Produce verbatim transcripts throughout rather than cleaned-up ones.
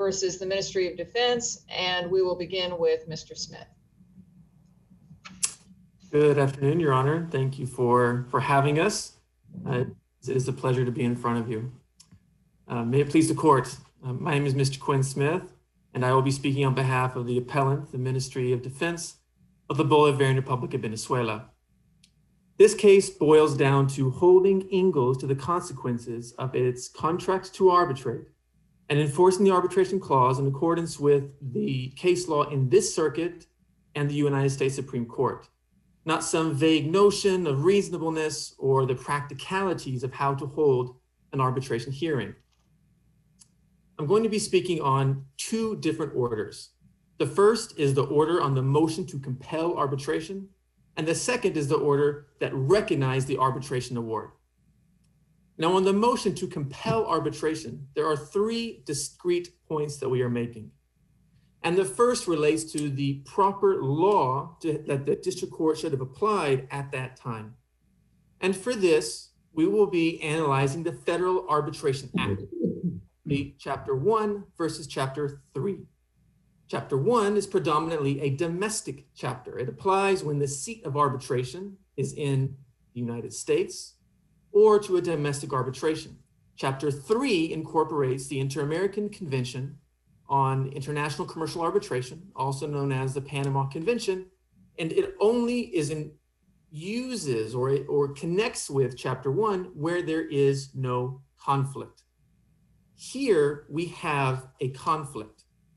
versus the Ministry of Defense, and we will begin with Mister Smith. Good afternoon, Your Honor. Thank you for, for having us. Uh, it is a pleasure to be in front of you. Uh, may it please the court. Uh, my name is Mister Quinn Smith, and I will be speaking on behalf of the appellant, the Ministry of Defense of the Bolivarian Republic of Venezuela. This case boils down to holding Ingalls to the consequences of its contract to arbitrate and enforcing the arbitration clause in accordance with the case law in this circuit and the United States Supreme Court, not some vague notion of reasonableness or the practicalities of how to hold an arbitration hearing. I'm going to be speaking on two different orders. The first is the order on the motion to compel arbitration, and the second is the order that recognized the arbitration award. Now, on the motion to compel arbitration, there are three discrete points that we are making. And the first relates to the proper law to, that the district court should have applied at that time. And for this, we will be analyzing the Federal Arbitration Act, the Chapter one versus Chapter three. Chapter one is predominantly a domestic chapter. It applies when the seat of arbitration is in the United States or to a domestic arbitration. Chapter three incorporates the Inter-American Convention on International Commercial Arbitration, also known as the Panama Convention, and it only is in uses or, or connects with Chapter one where there is no conflict. Here we have a conflict.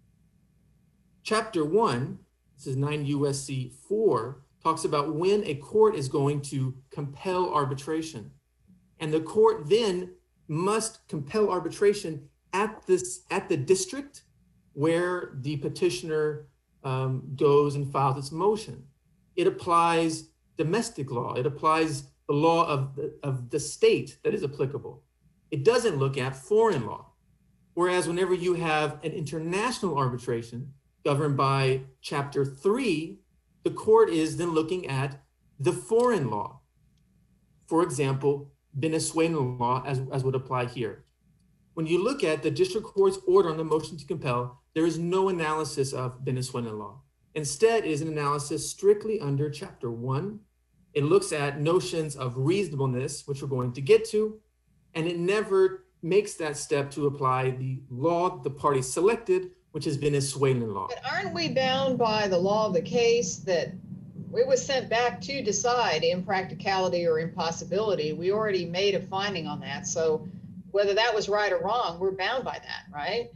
Chapter one, this is nine U S C four, talks about when a court is going to compel arbitration. And the court then must compel arbitration at this at the district where the petitioner um, goes and files its motion. It applies domestic law. It applies the law of the, of the state that is applicable. It doesn't look at foreign law. Whereas whenever you have an international arbitration governed by Chapter three, the court is then looking at the foreign law. For example, Venezuelan law as, as would apply here. When you look at the district court's order on the motion to compel, there is no analysis of Venezuelan law. Instead, it is an analysis strictly under Chapter one. It looks at notions of reasonableness, which we're going to get to, and it never makes that step to apply the law the party selected, which is Venezuelan law. But aren't we bound by the law of the case that it was sent back to decide impracticality or impossibility? We already made a finding on that. So whether that was right or wrong, we're bound by that, right?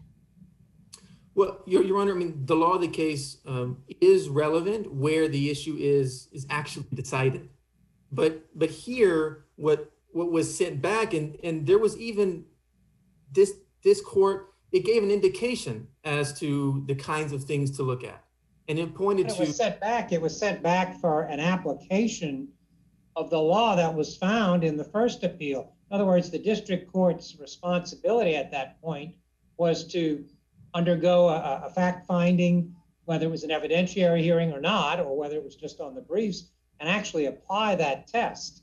Well, Your, Your Honor, I mean, the law of the case um, is relevant where the issue is is actually decided. But but here, what what was sent back, and, and there was even this this court, it gave an indication as to the kinds of things to look at. And it pointed it to- It was sent back, it was sent back for an application of the law that was found in the first appeal. In other words, the district court's responsibility at that point was to undergo a, a fact finding, whether it was an evidentiary hearing or not, or whether it was just on the briefs, and actually apply that test.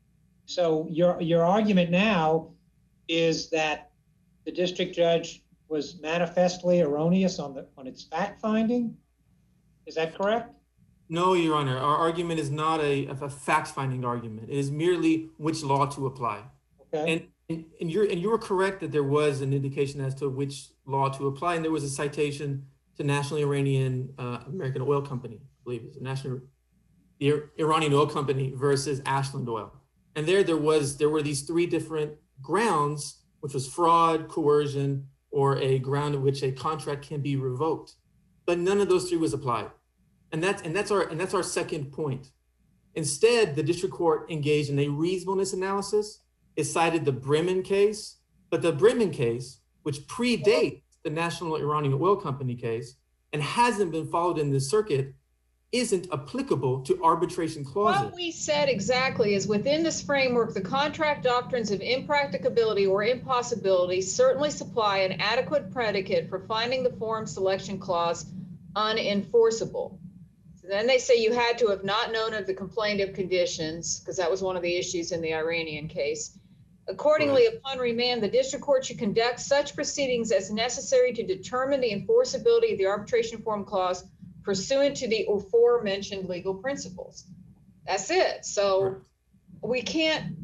So your, your argument now is that the district judge was manifestly erroneous on the on its fact finding? Is that correct? No, Your Honor. Our argument is not a, a fact-finding argument. It is merely which law to apply. Okay. And, and and you're and you were correct that there was an indication as to which law to apply, and there was a citation to National Iranian uh, American Oil Company, I believe it's the National the Iranian Oil Company versus Ashland Oil. And there there was there were these three different grounds, which was fraud, coercion, or a ground in which a contract can be revoked. But none of those three was applied. And that's and that's our and that's our second point. Instead, the district court engaged in a reasonableness analysis. It cited the Bremen case, but the Bremen case, which predates the National Iranian Oil Company case and hasn't been followed in this circuit, isn't applicable to arbitration clauses. What we said exactly is within this framework, the contract doctrines of impracticability or impossibility certainly supply an adequate predicate for finding the forum selection clause unenforceable. So then they say you had to have not known of the complaint of conditions, because that was one of the issues in the Iranian case. Accordingly, upon remand, the district court should conduct such proceedings as necessary to determine the enforceability of the arbitration form clause pursuant to the aforementioned legal principles. That's it. So we can't,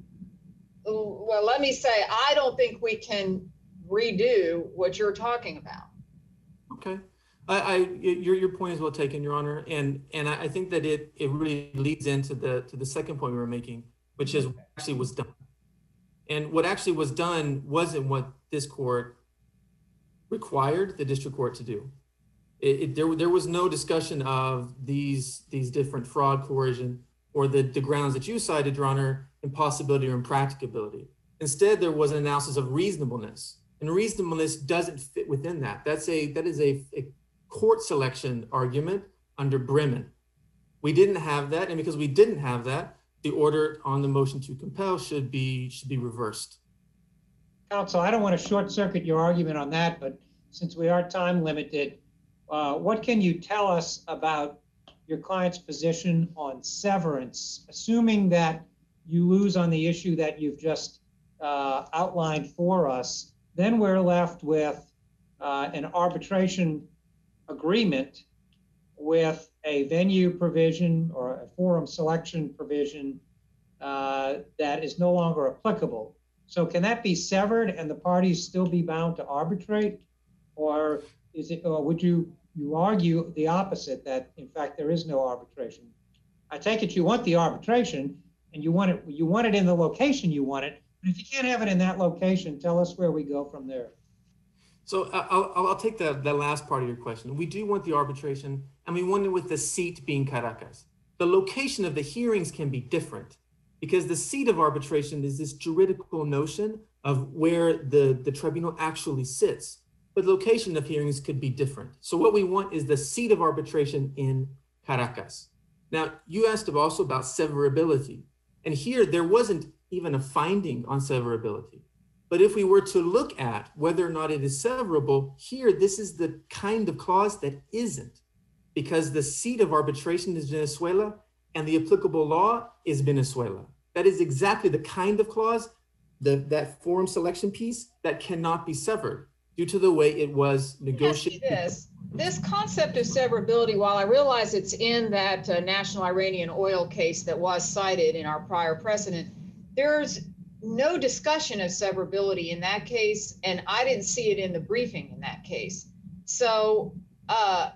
well, let me say, I don't think we can redo what you're talking about. Okay. I, I your your point is well taken, Your Honor, and and I think that it it really leads into the to the second point we were making, which is what actually was done. And what actually was done wasn't what this court required the district court to do. It, it, there, there was no discussion of these these different fraud, coercion, or the, the grounds that you cited, Your Honor, impossibility or impracticability. Instead, there was an analysis of reasonableness, and reasonableness doesn't fit within that. That's a that is a, a court selection argument under Bremen. We didn't have that, and because we didn't have that, the order on the motion to compel should be should be reversed. Counsel, I don't want to short circuit your argument on that, but since we are time limited, uh, what can you tell us about your client's position on severance, assuming that you lose on the issue that you've just uh, outlined for us? Then we're left with uh, an arbitration agreement with a venue provision or a forum selection provision uh, that is no longer applicable. So can that be severed and the parties still be bound to arbitrate? Or is it, or would you, you argue the opposite, that in fact there is no arbitration? I take it you want the arbitration and you want it, you want it in the location you want it, but if you can't have it in that location, tell us where we go from there. So I'll, I'll take the, the last part of your question. We do want the arbitration, and we want it with the seat being Caracas. The location of the hearings can be different because the seat of arbitration is this juridical notion of where the, the tribunal actually sits. But the location of hearings could be different. So what we want is the seat of arbitration in Caracas. Now, you asked also about severability. And here, there wasn't even a finding on severability. But if we were to look at whether or not it is severable, here, this is the kind of clause that isn't, because the seat of arbitration is Venezuela and the applicable law is Venezuela. That is exactly the kind of clause, the, that forum selection piece, that cannot be severed due to the way it was negotiated. This, this concept of severability, while I realize it's in that uh, National Iranian oil case that was cited in our prior precedent, there's no discussion of severability in that case, and I didn't see it in the briefing in that case. So uh,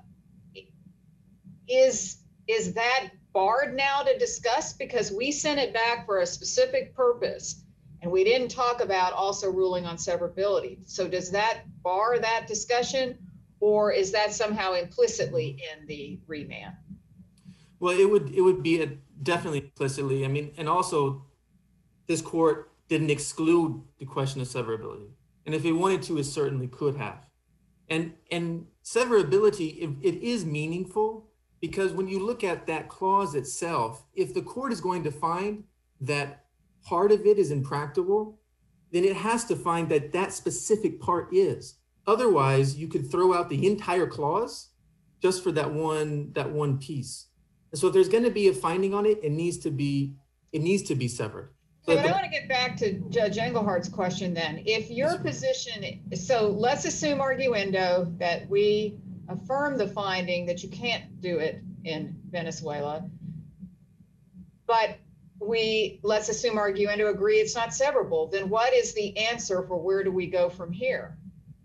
is, is that barred now to discuss? Because we sent it back for a specific purpose, and we didn't talk about also ruling on severability. So does that bar that discussion, or is that somehow implicitly in the remand? Well, it would, it would be a, definitely implicitly. I mean, and also this court didn't exclude the question of severability. And if it wanted to, it certainly could have. And, and severability, it, it is meaningful because when you look at that clause itself, if the court is going to find that part of it is impracticable, then it has to find that that specific part is. Otherwise, you could throw out the entire clause just for that one, that one piece. And so if there's going to be a finding on it, it needs to be, it needs to be severed. Okay, but I want to get back to Judge Englehart's question then. If your position, so let's assume arguendo that we affirm the finding that you can't do it in Venezuela, but we, let's assume arguendo agree it's not severable, then what is the answer for where do we go from here?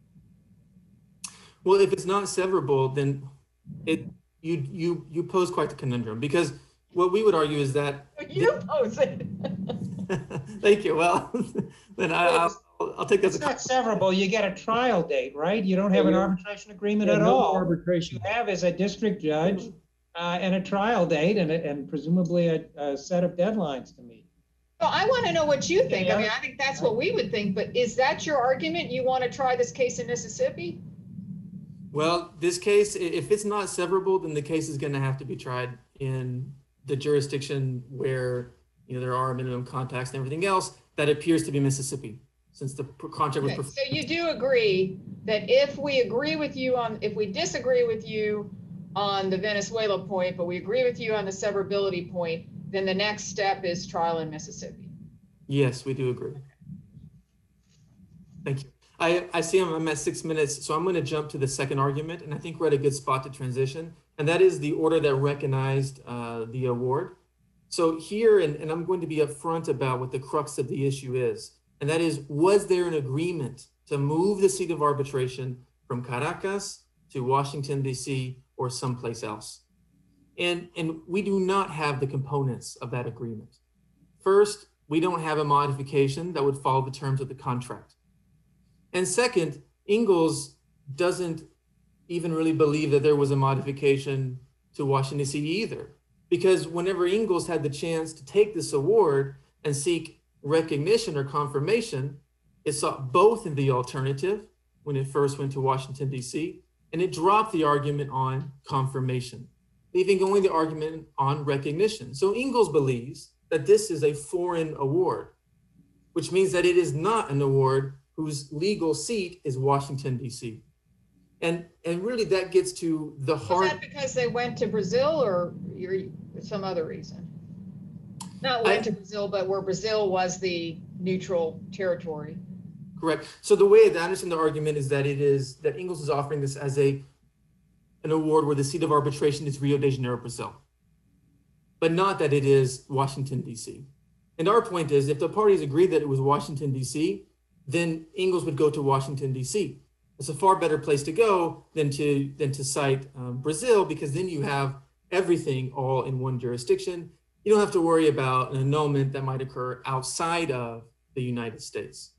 Well, if it's not severable, then it you you you pose quite the conundrum, because what we would argue is that you pose it. Thank you. Well, then I, I'll, I'll take that. It's not severable. You get a trial date, right? You don't have an arbitration agreement Yeah, at no all. arbitration. What you have is a district judge uh, and a trial date and, a, and presumably a, a set of deadlines to meet. Well, I want to know what you think. Yeah. I mean, I think that's what we would think, but is that your argument? You want to try this case in Mississippi? Well, this case, if it's not severable, then the case is going to have to be tried in the jurisdiction where, you know, there are minimum contacts and everything else that appears to be Mississippi, since the contract was. Okay, so you do agree that if we agree with you on, if we disagree with you on the Venezuela point, but we agree with you on the severability point, then the next step is trial in Mississippi. Yes, we do agree. Thank you. I, I see I'm, I'm at six minutes, so I'm going to jump to the second argument, and I think we're at a good spot to transition, and that is the order that recognized uh, the award. So here, and, and I'm going to be upfront about what the crux of the issue is, and that is, was there an agreement to move the seat of arbitration from Caracas to Washington, D C, or someplace else? And, and we do not have the components of that agreement. First, we don't have a modification that would follow the terms of the contract. And second, Ingalls doesn't even really believe that there was a modification to Washington, D C either, because whenever Ingalls had the chance to take this award and seek recognition or confirmation, it sought both in the alternative when it first went to Washington, D C, and it dropped the argument on confirmation, leaving only the argument on recognition. So Ingalls believes that this is a foreign award, which means that it is not an award whose legal seat is Washington, D C. And, and really that gets to the heart. Was that because they went to Brazil, or you're, some other reason? Not went I, to Brazil, but where Brazil was the neutral territory. Correct. So the way that I understand the argument is that it is that Ingalls is offering this as a an award where the seat of arbitration is Rio de Janeiro, Brazil, but not that it is Washington, D C. And our point is, if the parties agreed that it was Washington, D C, then Ingalls would go to Washington, D C. It's a far better place to go than to than to cite um, Brazil, because then you have everything all in one jurisdiction. You don't have to worry about an annulment that might occur outside of the United States.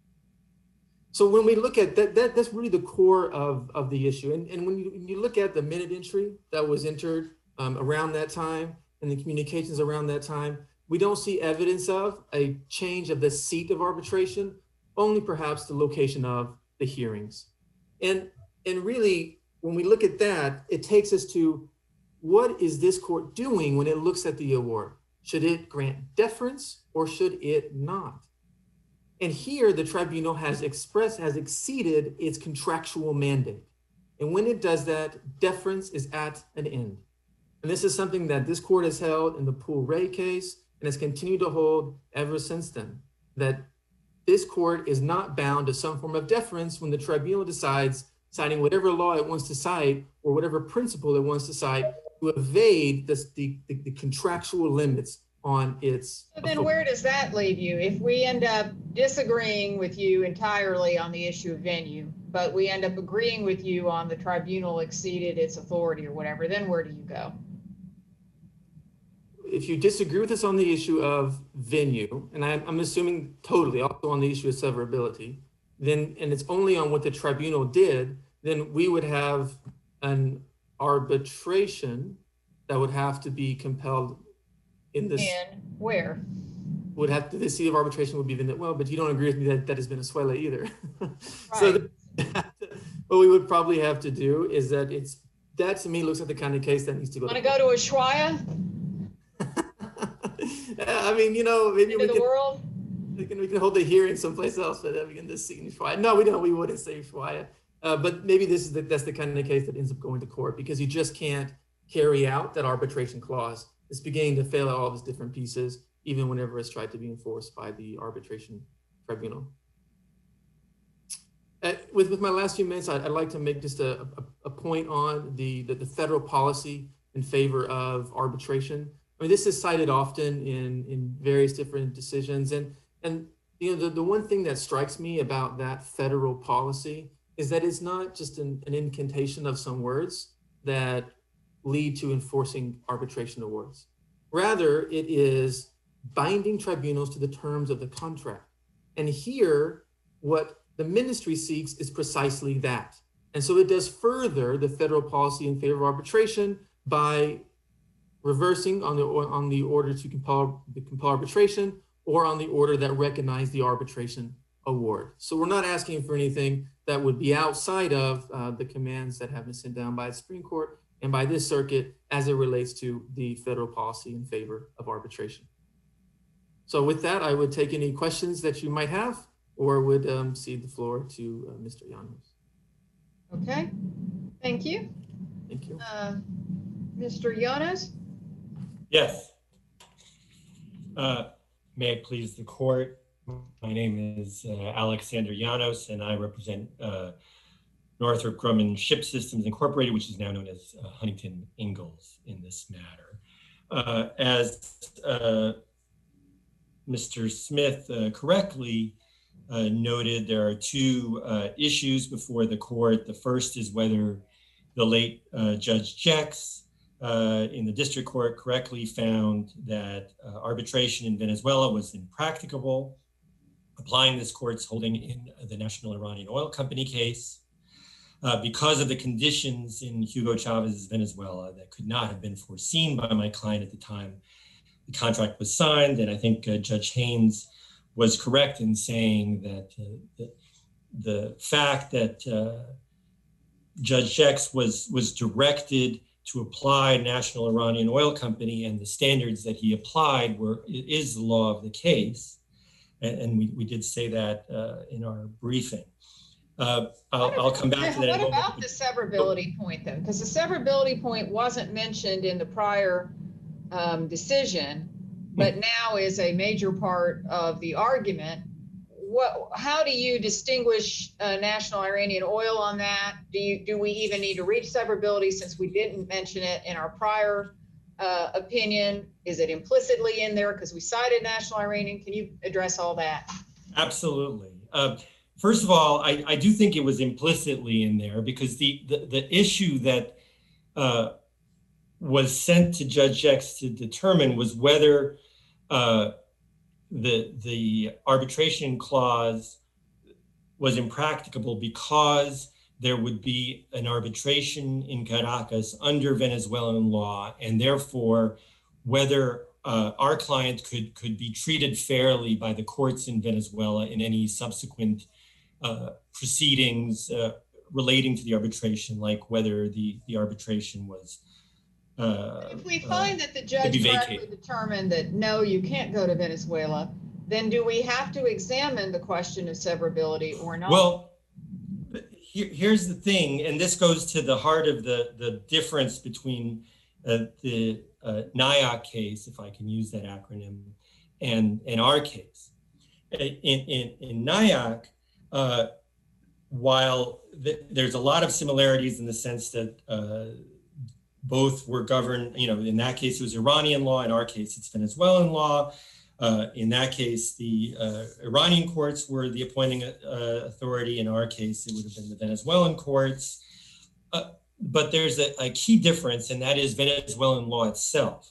So when we look at that, that that's really the core of, of the issue. And, and when, you, when you look at the minute entry that was entered um, around that time and the communications around that time, we don't see evidence of a change of the seat of arbitration, only perhaps the location of the hearings. And, and really, when we look at that, it takes us to, what is this court doing when it looks at the award? Should it grant deference or should it not? And here the tribunal has expressed, has exceeded its contractual mandate. And when it does that, deference is at an end. And this is something that this court has held in the Poole Ray case and has continued to hold ever since then, that this court is not bound to some form of deference when the tribunal decides, citing whatever law it wants to cite or whatever principle it wants to cite, to evade this, the, the, the contractual limits on its. So then where does that leave you? If we end up disagreeing with you entirely on the issue of venue, but we end up agreeing with you on the tribunal exceeded its authority or whatever, then where do you go? If you disagree with us on the issue of venue, and I'm, I'm assuming totally also on the issue of severability, then, and it's only on what the tribunal did, then we would have an arbitration that would have to be compelled in this. And where? Would have to, the seat of arbitration would be Venezuela. Well, but you don't agree with me that that is Venezuela either. Right. So the, what we would probably have to do is that it's, that to me looks like the kind of case that needs to go. Want to go to Ushuaia? I mean, you know, maybe Into we the can, world? we can we can hold the hearing someplace else, but then we can just see Ushuaia. No, we don't. We wouldn't say Ushuaia. Uh, but maybe this is the, that's the kind of case that ends up going to court, because you just can't carry out that arbitration clause. It's beginning to fail at all of its different pieces, even whenever it's tried to be enforced by the arbitration tribunal. Uh, with, with my last few minutes, I'd, I'd like to make just a, a, a point on the, the, the federal policy in favor of arbitration. I mean, this is cited often in, in various different decisions. And, and you know, the, the one thing that strikes me about that federal policy is that it's not just an, an incantation of some words that lead to enforcing arbitration awards. Rather, it is binding tribunals to the terms of the contract. And here, what the ministry seeks is precisely that. And so it does further the federal policy in favor of arbitration by reversing on the, on the order to compel, compel arbitration, or on the order that recognized the arbitration award. So we're not asking for anything that would be outside of uh, the commands that have been sent down by the Supreme Court and by this circuit as it relates to the federal policy in favor of arbitration. So with that, I would take any questions that you might have, or would um, cede the floor to uh, Mister Llanos. Okay, thank you. Thank you. Uh, Mister Llanos? Yes. Uh, may it please the court. My name is uh, Alexander Llanos, and I represent uh, Northrop Grumman Ship Systems Incorporated, which is now known as uh, Huntington Ingalls in this matter. Uh, as uh, Mister Smith uh, correctly uh, noted, there are two uh, issues before the court. The first is whether the late uh, Judge Jex uh, in the district court correctly found that uh, arbitration in Venezuela was impracticable, applying this court's holding in the National Iranian Oil Company case uh, because of the conditions in Hugo Chavez's Venezuela that could not have been foreseen by my client at the time the contract was signed. And I think uh, Judge Haynes was correct in saying that uh, the, the fact that uh, Judge Jex was, was directed to apply National Iranian Oil Company and the standards that he applied were is the law of the case. And we, we did say that uh, in our briefing. Uh, I'll, What I'll come back to that. What in a moment. about the severability point then? Because the severability point wasn't mentioned in the prior um, decision, but now is a major part of the argument. What? How do you distinguish uh, National Iranian Oil on that? Do you do we even need to reach severability since we didn't mention it in our prior Uh, opinion? Is it implicitly in there because we cited National Iranian? Can you address all that? Absolutely. Uh, first of all, I, I do think it was implicitly in there because the the, the issue that uh, was sent to Judge Jex to determine was whether uh, the the arbitration clause was impracticable because there would be an arbitration in Caracas under Venezuelan law, and therefore whether uh, our client could, could be treated fairly by the courts in Venezuela in any subsequent uh, proceedings uh, relating to the arbitration, like whether the, the arbitration was uh, If we find uh, that the judge correctly determined that no, you can't go to Venezuela, then do we have to examine the question of severability or not? Well, here's the thing, and this goes to the heart of the, the difference between uh, the uh, N I A C case, if I can use that acronym, and, and our case. In, in, in N I A C, uh, while th there's a lot of similarities in the sense that uh, both were governed, you know, in that case it was Iranian law, in our case it's Venezuelan law. Uh, in that case, the uh, Iranian courts were the appointing uh, authority. In our case, it would have been the Venezuelan courts. Uh, but there's a, a key difference, and that is Venezuelan law itself.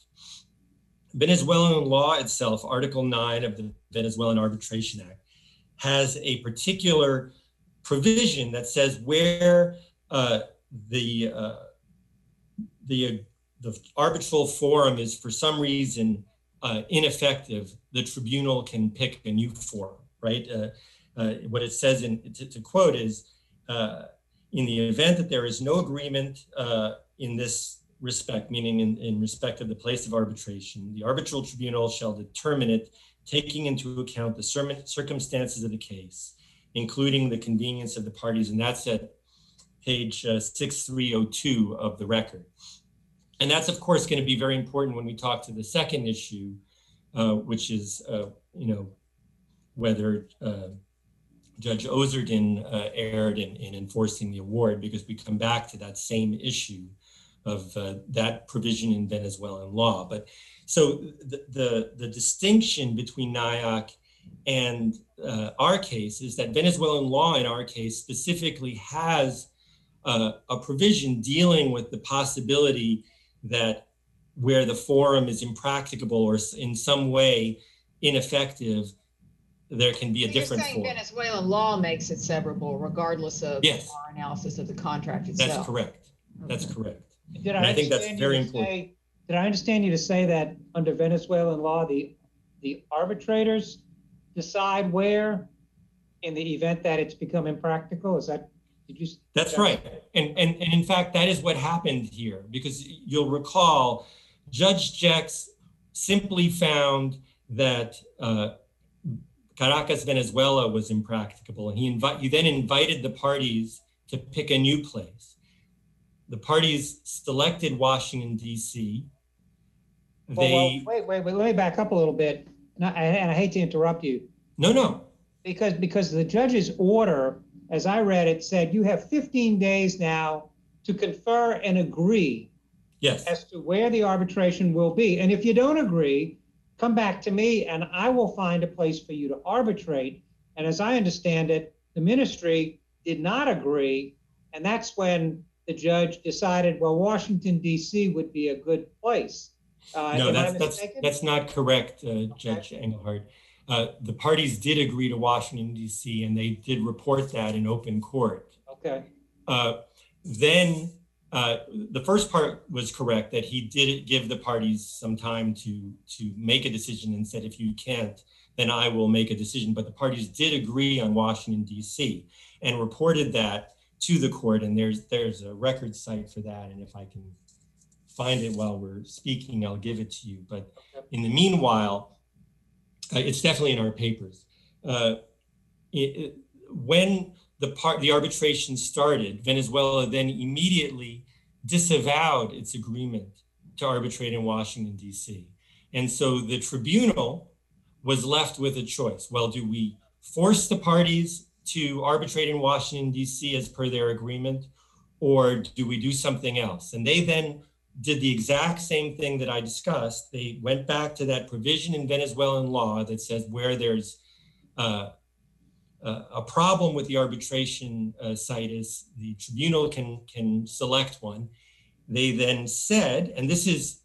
Venezuelan law itself, Article nine of the Venezuelan Arbitration Act, has a particular provision that says where uh, the, uh, the, uh, the arbitral forum is for some reason Uh, ineffective, the tribunal can pick a new forum, right? Uh, uh, what it says, in, to, to quote, is uh, in the event that there is no agreement uh, in this respect, meaning in, in respect of the place of arbitration, the arbitral tribunal shall determine it, taking into account the circumstances of the case, including the convenience of the parties. And that's at page uh, six three oh two of the record. And that's, of course, going to be very important when we talk to the second issue, uh, which is, uh, you know, whether uh, Judge Ozerden uh, erred in, in enforcing the award, because we come back to that same issue of uh, that provision in Venezuelan law. But so the, the, the distinction between N I A C and uh, our case is that Venezuelan law in our case specifically has uh, a provision dealing with the possibility that where the forum is impracticable or in some way ineffective, there can be a so different you're saying forum. Venezuelan law makes it severable regardless of Yes. our analysis of the contract itself. That's correct. That's Okay. correct. Did And I I think that's understand very you to important. say- Did I understand you to say that under Venezuelan law, the, the arbitrators decide where in the event that it's become impractical? Is that, did you? That's right. And, and, and in fact, that is what happened here, because you'll recall Judge Jex simply found that uh, Caracas, Venezuela was impracticable. And he, invi- he then invited the parties to pick a new place. The parties selected Washington, D C. Well, They, well, wait, wait, wait, let me back up a little bit. And I, and I hate to interrupt you. No, no. Because, because the judge's order, as I read it, said you have fifteen days now to confer and agree Yes. as to where the arbitration will be. And if you don't agree, come back to me and I will find a place for you to arbitrate. And as I understand it, the ministry did not agree. And that's when the judge decided, well, Washington, D C would be a good place. Uh, No, am I that's, that's, mistaken? that's not correct, uh, Judge Engelhardt. Uh, the parties did agree to Washington, D C, and they did report that in open court. Okay. Uh, then uh, the first part was correct, that he did give the parties some time to, to make a decision and said, if you can't, then I will make a decision. But the parties did agree on Washington, D C, and reported that to the court. And there's, there's a record site for that. And if I can find it while we're speaking, I'll give it to you. But in the meanwhile, uh, it's definitely in our papers. Uh, it, it, when the part the arbitration started, Venezuela then immediately disavowed its agreement to arbitrate in Washington, D C. And so the tribunal was left with a choice. Well, do we force the parties to arbitrate in Washington, D C as per their agreement, or do we do something else? And they then did the exact same thing that I discussed. They went back to that provision in Venezuelan law that says where there's uh, uh, a problem with the arbitration uh, situs, the tribunal can, can select one. They then said, and this is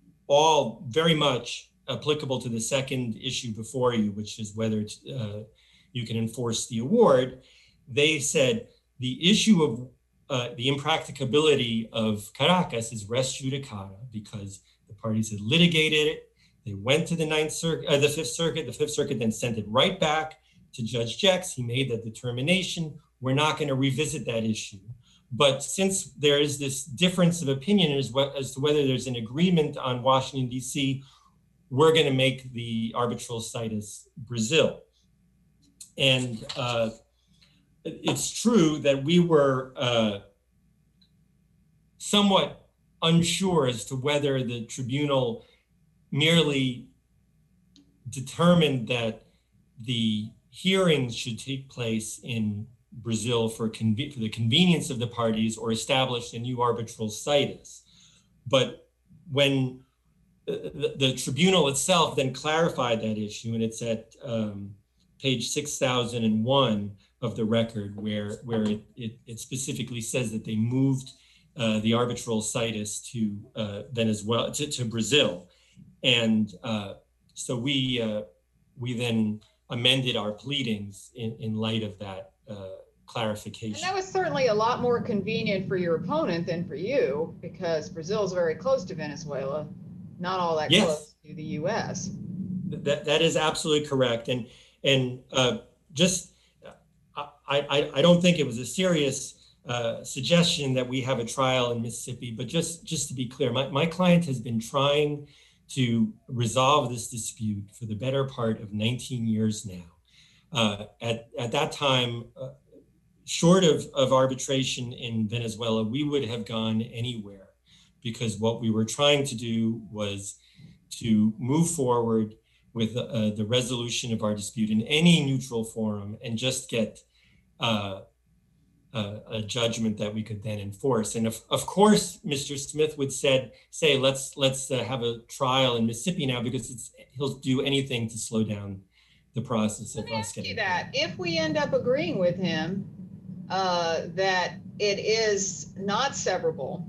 all very much applicable to the second issue before you, which is whether it's, uh, you can enforce the award. They said the issue of Uh, the impracticability of Caracas is res judicata because the parties had litigated it. They went to the Ninth Circuit, uh, the Fifth Circuit. The Fifth Circuit then sent it right back to Judge Jex. He made that determination. We're not going to revisit that issue. But since there is this difference of opinion as, well, as to whether there's an agreement on Washington, D C, we're going to make the arbitral situs Brazil. And uh, it's true that we were uh, somewhat unsure as to whether the tribunal merely determined that the hearings should take place in Brazil for, conve- for the convenience of the parties or established a new arbitral situs. But when the, the tribunal itself then clarified that issue, and it's at um, page six thousand one of the record, where where it, it, it specifically says that they moved uh, the arbitral situs to uh, Venezuela, to, to Brazil. And uh, so we uh, we then amended our pleadings in, in light of that uh, clarification. And that was certainly a lot more convenient for your opponent than for you, because Brazil is very close to Venezuela, not all that Yes. close to the U S. That, that is absolutely correct. And, and uh, just, I, I, I don't think it was a serious uh, suggestion that we have a trial in Mississippi, but just, just to be clear, my, my client has been trying to resolve this dispute for the better part of nineteen years now. Uh, at, at that time, uh, short of, of arbitration in Venezuela, we would have gone anywhere, because what we were trying to do was to move forward with uh, the resolution of our dispute in any neutral forum and just get uh, uh, a judgment that we could then enforce. And of, of course, Mister Smith would said, say, let's let's uh, have a trial in Mississippi now, because it's, he'll do anything to slow down the process Let of me us ask you getting that. If we end up agreeing with him uh, that it is not severable,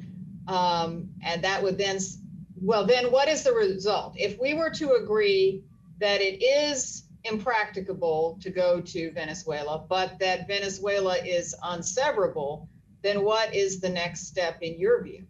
um, and that would then, well, then what is the result? If we were to agree that it is impracticable to go to Venezuela, but that Venezuela is unseverable, then what is the next step in your view?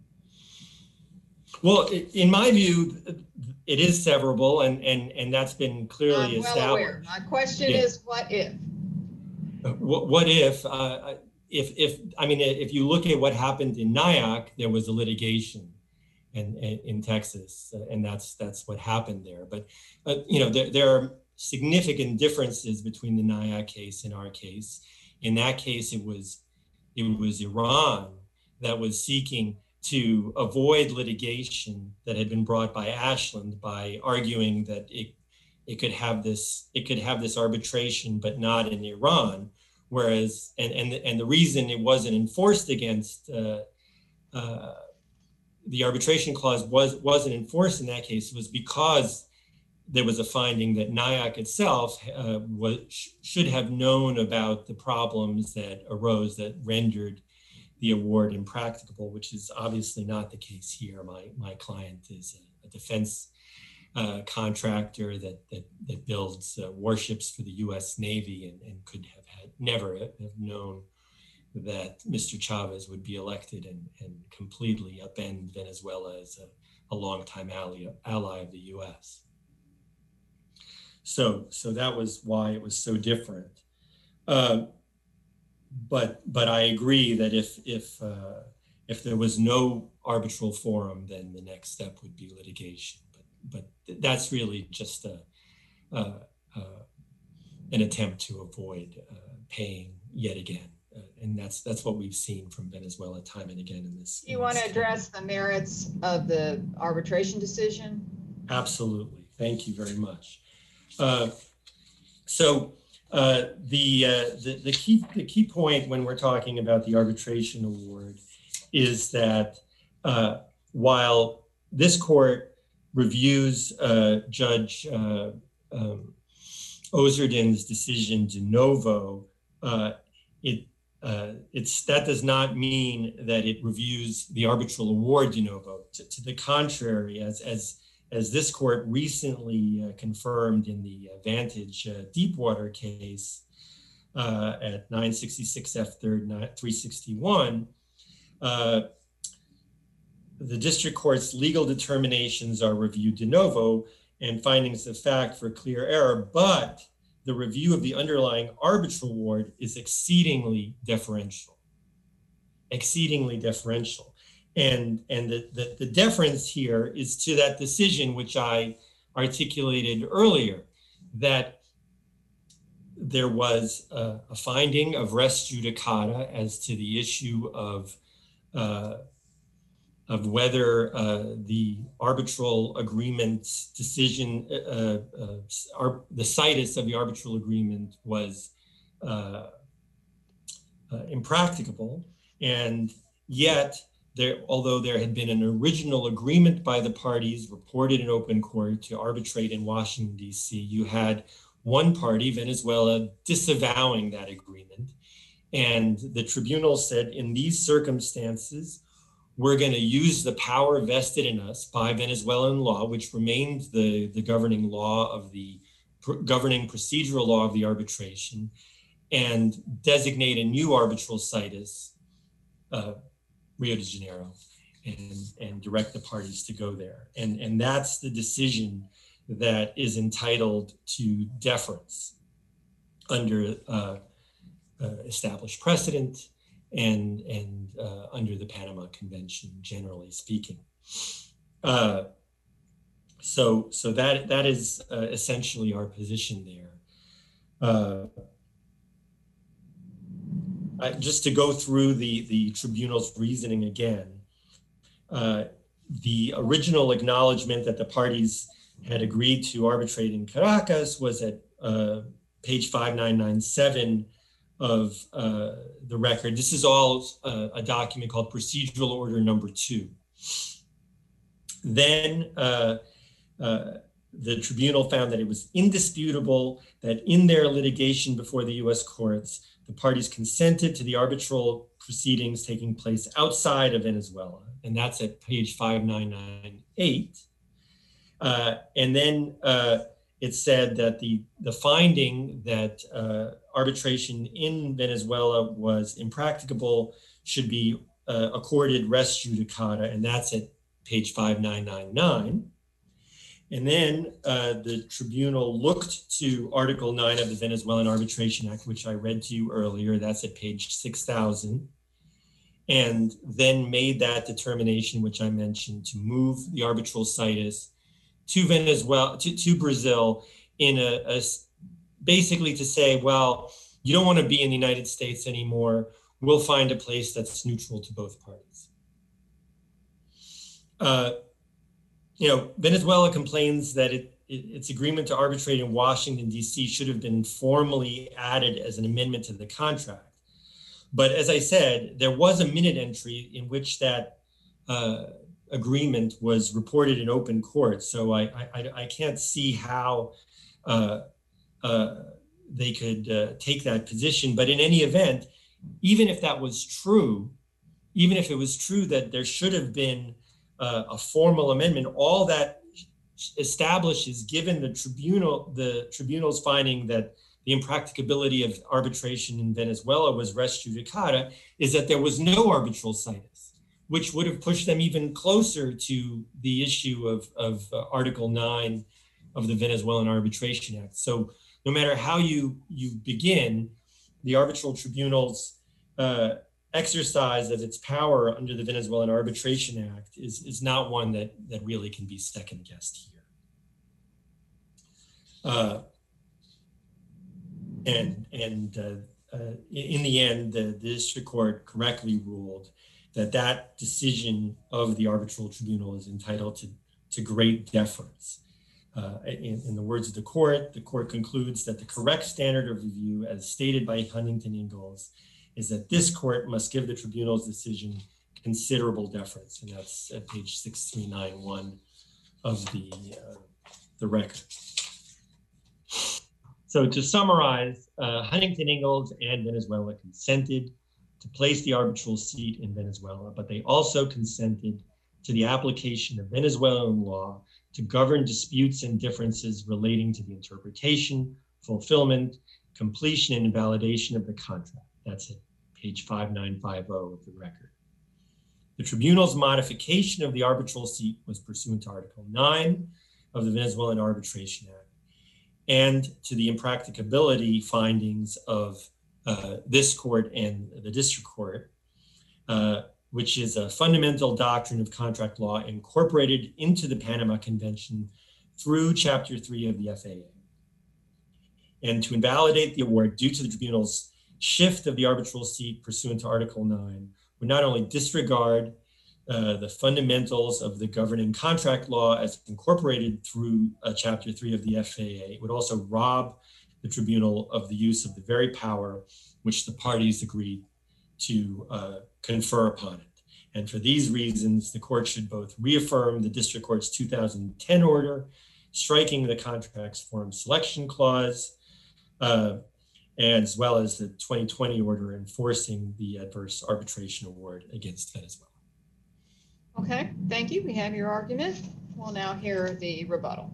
Well, in my view, it is severable, and and and that's been clearly I'm well established. aware. My question Yeah. is, what if? What, what if, uh, if, if, I mean, if you look at what happened in Nyack, there was a litigation in, in, in Texas, uh, and that's that's what happened there. But, uh, you know, there, there are significant differences between the Nyack case and our case. In that case, it was, it was Iran that was seeking to avoid litigation that had been brought by Ashland by arguing that it, it could have this it could have this arbitration, but not in Iran. Whereas, and and and the reason it wasn't enforced against uh, uh, the arbitration clause was wasn't enforced in that case was because there was a finding that N I A C itself uh, was should have known about the problems that arose that rendered the award impracticable, which is obviously not the case here. My my client is a, a defense uh, contractor that that that builds uh, warships for the U S Navy, and, and could have had never have known that Mister Chavez would be elected and, and completely upend Venezuela as a, a longtime ally ally of the U S. So so that was why it was so different. Uh, But but I agree that if if uh, if there was no arbitral forum, then the next step would be litigation. But but that's really just a, uh, uh, an attempt to avoid uh, paying yet again, uh, and that's that's what we've seen from Venezuela time and again in this. You in want this to address the merits of the arbitration decision? Absolutely. Thank you very much. Uh, so. Uh, the, uh, the the key the key point when we're talking about the arbitration award is that uh, while this court reviews uh, Judge uh, um, Ozerden's decision de novo, uh, it uh, it's that does not mean that it reviews the arbitral award de novo. To, to the contrary, as as As this court recently uh, confirmed in the uh, Vantage uh, Deepwater case uh, at nine sixty-six F third three sixty-one, uh, the district court's legal determinations are reviewed de novo and findings of fact for clear error, but the review of the underlying arbitral award is exceedingly deferential, exceedingly deferential. And, and the, the, the deference here is to that decision, which I articulated earlier, that there was a, a finding of res judicata as to the issue of, uh, of whether uh, the arbitral agreement decision, uh, uh, our, the situs of the arbitral agreement was uh, uh, impracticable. And yet, There, although there had been an original agreement by the parties reported in open court to arbitrate in Washington, D C, you had one party, Venezuela, disavowing that agreement. And the tribunal said, in these circumstances, we're going to use the power vested in us by Venezuelan law, which remained the, the governing law of the governing procedural law of the arbitration, and designate a new arbitral situs, uh, Rio de Janeiro, and, and direct the parties to go there. And, and that's the decision that is entitled to deference under uh, uh, established precedent and, and uh, under the Panama Convention, generally speaking. Uh, so so that, that is uh, essentially our position there. Uh, Uh, just to go through the, the tribunal's reasoning again, uh, the original acknowledgement that the parties had agreed to arbitrate in Caracas was at uh, page five nine nine seven of uh, the record. This is all uh, a document called Procedural Order Number Two. Then uh, uh, the tribunal found that it was indisputable that in their litigation before the U S courts, the parties consented to the arbitral proceedings taking place outside of Venezuela, and that's at page five nine nine eight. Uh, and then uh, it said that the, the finding that uh, arbitration in Venezuela was impracticable should be uh, accorded res judicata, and that's at page five nine nine nine. And then uh, the tribunal looked to Article nine of the Venezuelan Arbitration Act, which I read to you earlier. That's at page six thousand. And then made that determination, which I mentioned, to move the arbitral situs to Venezuela, to, to Brazil, in a, a basically to say, well, you don't want to be in the United States anymore. We'll find a place that's neutral to both parties. Uh, You know, Venezuela complains that it its agreement to arbitrate in Washington, D C should have been formally added as an amendment to the contract. But as I said, there was a minute entry in which that uh, agreement was reported in open court. So I, I, I can't see how uh, uh, they could uh, take that position. But in any event, even if that was true, even if it was true that there should have been uh, a formal amendment, all that establishes, given the tribunal, the tribunal's finding that the impracticability of arbitration in Venezuela was res judicata, is that there was no arbitral situs, which would have pushed them even closer to the issue of, of uh, Article nine of the Venezuelan Arbitration Act. So no matter how you, you begin, the arbitral tribunal's uh, exercise of its power under the Venezuelan Arbitration Act is, is not one that, that really can be second guessed here. Uh, and and uh, uh, in the end, the, the district court correctly ruled that that decision of the arbitral tribunal is entitled to, to great deference. Uh, in, in the words of the court, the court concludes that the correct standard of review, as stated by Huntington Ingalls, is that this court must give the tribunal's decision considerable deference. And that's at page six three nine one of the, uh, the record. So to summarize, uh, Huntington Ingalls and Venezuela consented to place the arbitral seat in Venezuela, but they also consented to the application of Venezuelan law to govern disputes and differences relating to the interpretation, fulfillment, completion, and invalidation of the contract. That's it, page five nine five zero of the record. The tribunal's modification of the arbitral seat was pursuant to Article nine of the Venezuelan Arbitration Act and to the impracticability findings of uh, this court and the district court, uh, which is a fundamental doctrine of contract law incorporated into the Panama Convention through Chapter three of the F A A. And to invalidate the award due to the tribunal's shift of the arbitral seat pursuant to Article nine would not only disregard uh, the fundamentals of the governing contract law as incorporated through uh, Chapter three of the F A A, it would also rob the tribunal of the use of the very power which the parties agreed to uh, confer upon it. And for these reasons, the court should both reaffirm the district court's two thousand ten order, striking the contract's form selection clause, uh, as well as the twenty twenty order enforcing the adverse arbitration award against Venezuela. Okay, thank you. We have your argument. We'll now hear the rebuttal.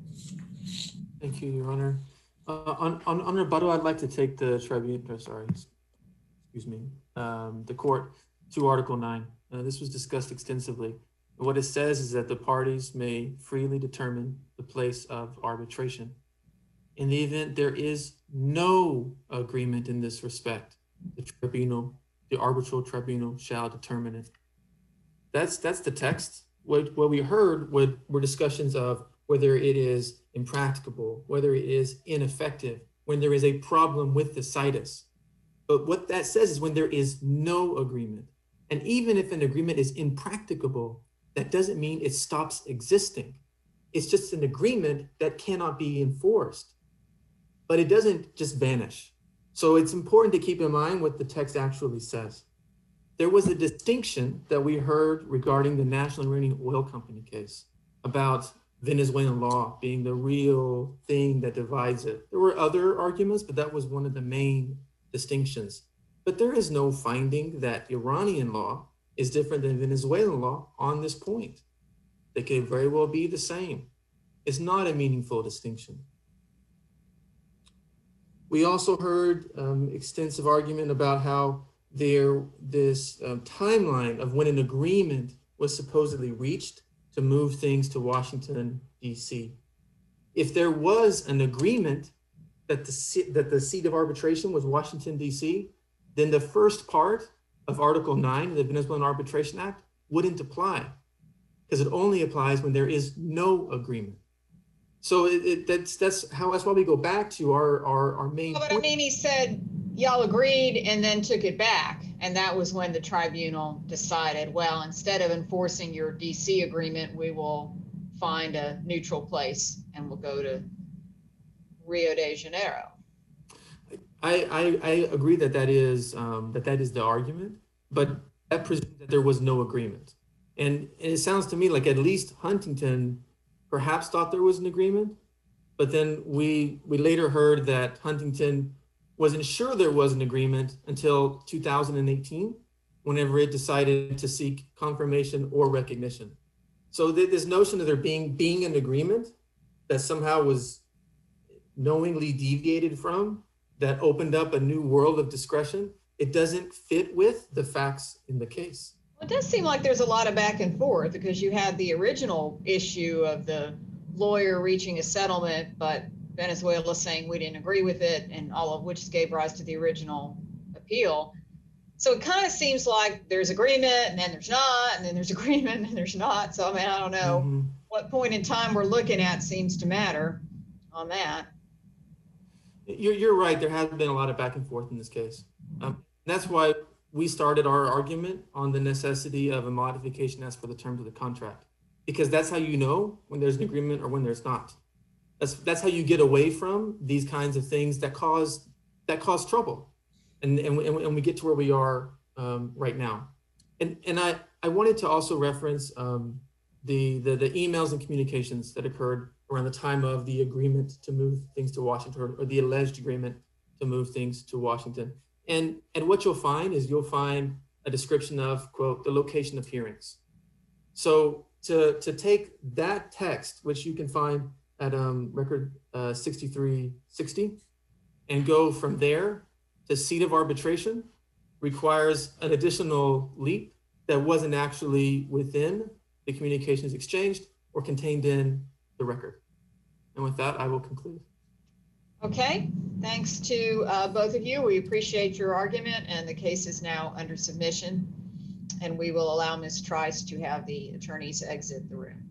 Thank you, Your Honor. Uh, on, on, on rebuttal, I'd like to take the tribunal, sorry, excuse me, um, the court to Article nine. Uh, this was discussed extensively. What it says is that the parties may freely determine the place of arbitration. In the event there is no agreement in this respect, the tribunal, the arbitral tribunal shall determine it. That's that's the text. What what we heard would, were discussions of whether it is impracticable, whether it is ineffective, when there is a problem with the situs. But what that says is when there is no agreement. And even if an agreement is impracticable, that doesn't mean it stops existing. It's just an agreement that cannot be enforced, but it doesn't just vanish. So it's important to keep in mind what the text actually says. There was a distinction that we heard regarding the National Iranian Oil Company case about Venezuelan law being the real thing that divides it. There were other arguments, but that was one of the main distinctions. But there is no finding that Iranian law is different than Venezuelan law on this point. They could very well be the same. It's not a meaningful distinction. We also heard um, extensive argument about how there this uh, timeline of when an agreement was supposedly reached to move things to Washington, D C. If there was an agreement that the, that the seat of arbitration was Washington, D C, then the first part of Article nine of the Venezuelan Arbitration Act wouldn't apply, because it only applies when there is no agreement. So it, it, that's that's how that's why we go back to our our, our main But point. I mean, he said y'all agreed and then took it back. And that was when the tribunal decided, well, instead of enforcing your D C agreement, we will find a neutral place and we'll go to Rio de Janeiro. I, I, I agree that that is um, that that is the argument, but that presumes that there was no agreement. And it sounds to me like at least Huntington perhaps thought there was an agreement, but then we we later heard that Huntington wasn't sure there was an agreement until two thousand eighteen, whenever it decided to seek confirmation or recognition. So th- this notion of there being being an agreement that somehow was knowingly deviated from, that opened up a new world of discretion, it doesn't fit with the facts in the case. It does seem like there's a lot of back and forth because you had the original issue of the lawyer reaching a settlement, but Venezuela saying we didn't agree with it, and all of which gave rise to the original appeal. So it kind of seems like there's agreement and then there's not, and then there's agreement and then there's not. So I mean, I don't know Mm-hmm. what point in time we're looking at seems to matter on that. You're, you're right. There has been a lot of back and forth in this case. Um, that's why we started our argument on the necessity of a modification as per the terms of the contract, because that's how you know when there's an agreement or when there's not. That's that's how you get away from these kinds of things that cause that cause trouble, and and, and, and we get to where we are um, right now. And and I I wanted to also reference um, the, the the emails and communications that occurred around the time of the agreement to move things to Washington, or, or the alleged agreement to move things to Washington. And, and what you'll find is you'll find a description of, quote, the location of hearings. So to, to take that text, which you can find at um, record uh, sixty-three sixty, and go from there to seat of arbitration requires an additional leap that wasn't actually within the communications exchanged or contained in the record. And with that, I will conclude. Okay, thanks to uh, both of you. We appreciate your argument, and the case is now under submission. And we will allow Miz Trice to have the attorneys exit the room.